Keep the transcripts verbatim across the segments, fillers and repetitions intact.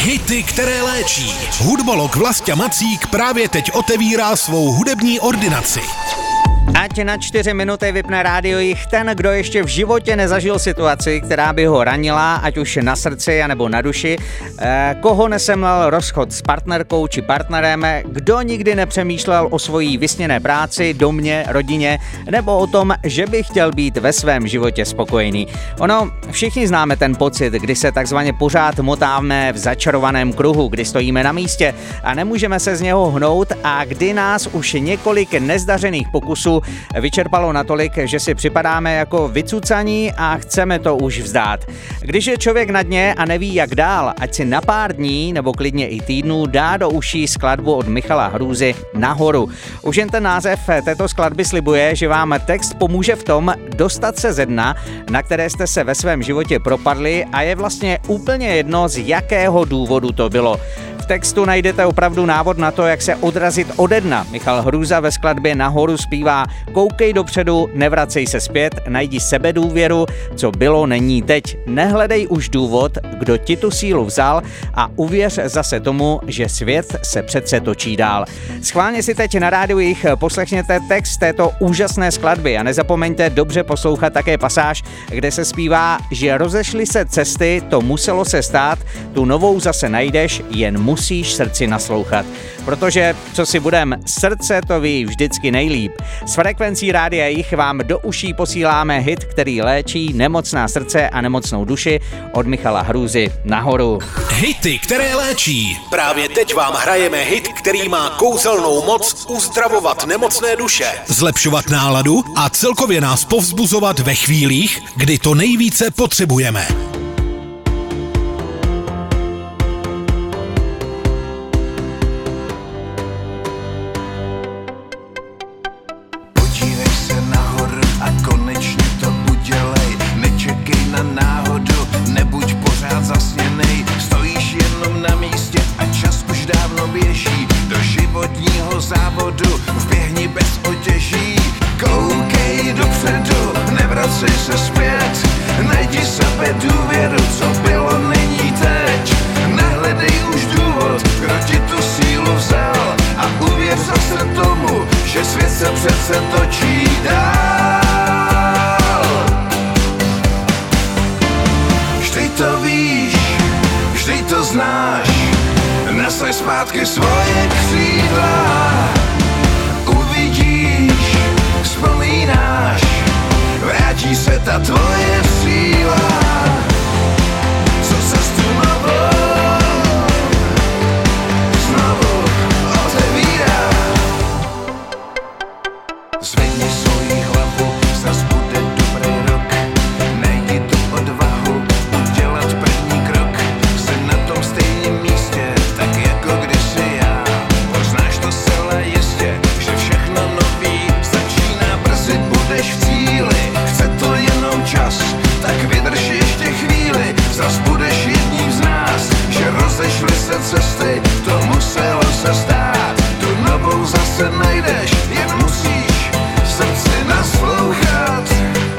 Hity, které léčí. Hudbolog Vlastě Macík právě teď otevírá svou hudební ordinaci. Ať na čtyři minuty vypne rádio jich ten, kdo ještě v životě nezažil situaci, která by ho ranila, ať už na srdci anebo na duši, eh, koho nesemlel rozchod s partnerkou či partnerem, kdo nikdy nepřemýšlel o svojí vysněné práci, domě, rodině, nebo o tom, že by chtěl být ve svém životě spokojený. Ono, všichni známe ten pocit, kdy se takzvaně pořád motáme v začarovaném kruhu, kdy stojíme na místě a nemůžeme se z něho hnout a kdy nás už několik nezdařených pokusů vyčerpalo natolik, že si připadáme jako vycucaní a chceme to už vzdát. Když je člověk na dně a neví jak dál, ať si na pár dní nebo klidně i týdnů dá do uší skladbu od Michala Hrůzy Nahoru. Už jen ten název této skladby slibuje, že vám text pomůže v tom dostat se ze dna, na které jste se ve svém životě propadli a je vlastně úplně jedno, z jakého důvodu to bylo. V textu najdete opravdu návod na to, jak se odrazit ode dna. Michal Hrůza ve skladbě Nahoru zpívá: koukej dopředu, nevracej se zpět, najdi sebedůvěru, co bylo, není teď. Nehledej už důvod, kdo ti tu sílu vzal a uvěř zase tomu, že svět se přece točí dál. Schválně si teď na rádiu jich poslechněte text této úžasné skladby a nezapomeňte dobře poslouchat také pasáž, kde se zpívá, že rozešly se cesty, to muselo se stát, tu novou zase najdeš, jen musíš srdci naslouchat. Protože, co si budem, srdce to ví vždycky nejlíp. S frekvencí rádia jich vám do uší posíláme hit, který léčí nemocná srdce a nemocnou duši od Michala Hrůzy Nahoru. Hity, které léčí. Právě teď vám hrajeme hit, který má kouzelnou moc uzdravovat nemocné duše, zlepšovat náladu a celkově nás povzbuzovat ve chvílích, kdy to nejvíce potřebujeme. Závodu vběhni bez otěží, koukej dopředu, nevracej se zpět, najdi sebe důvěru, co bylo, není teď, nehledej už důvod, kdo ti tu sílu vzal a uvěř zase tomu, že svět se přece točí dál. Vždyť to víš, vždyť to znáš, nasaď zpátky svoje křídla, uvidíš, vzpomínáš, vrátí se ta tvoje síla, co cestu novou znovu otevírá. Zvedni svoji hlavu, zas bude dobrý rok, najdi tu odvahu, udělat první krok, jsi na tom stejném místě, tak jako kdysi já. Poznáš to zcela jistě, že všechno nový začíná brzy, budeš v cíli, chce to jenom čas, tak vydrž ještě chvíli, zas budeš jedním z nás, že rozešly se cesty, to muselo se stát, tu novou zase najdeš, jen musíš srdci naslouchat.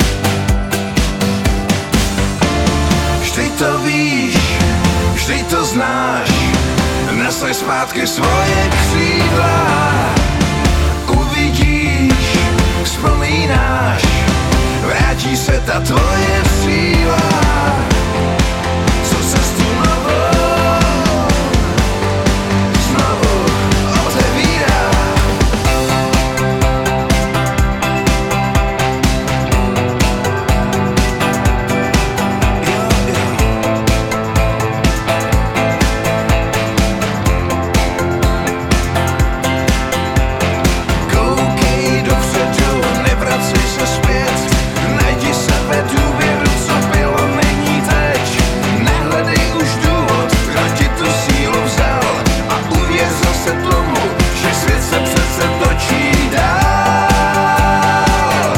Vždyť to víš, vždyť to znáš, nasaď zpátky svoje křídla, uvidíš, vzpomínáš, vrátí se ta tvoje síla, co cestu novou znovu otevírá. Koukej dopředu, nevracej se zpět, najdi sebe důvěru, co bylo, není teď, nehledej už důvod, kdo ti tu sílu vzal a uvěř zase tomu, že svět se přece točí dál.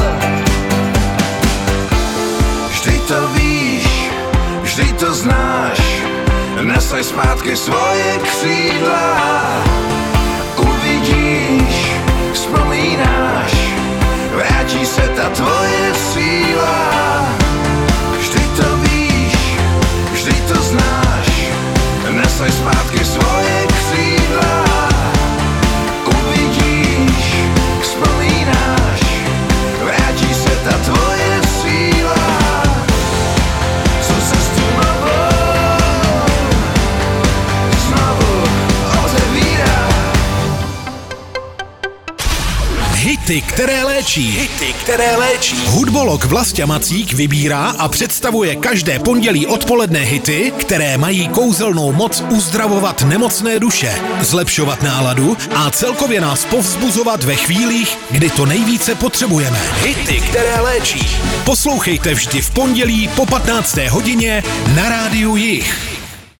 Vždyť to víš, vždyť to znáš, nasaď zpátky svoje křídla, uvidíš, vzpomínáš, vrátí se ta tvoje síla. Vždyť to víš, vždyť to znáš, nasaď zpátky Hity, které léčí. Hity, které léčí. Hudbolog Vlastě Macík vybírá a představuje každé pondělí odpoledne hity, které mají kouzelnou moc uzdravovat nemocné duše, zlepšovat náladu a celkově nás povzbuzovat ve chvílích, kdy to nejvíce potřebujeme. Hity, které léčí. Poslouchejte vždy v pondělí po patnácté hodině na Rádiu Jich.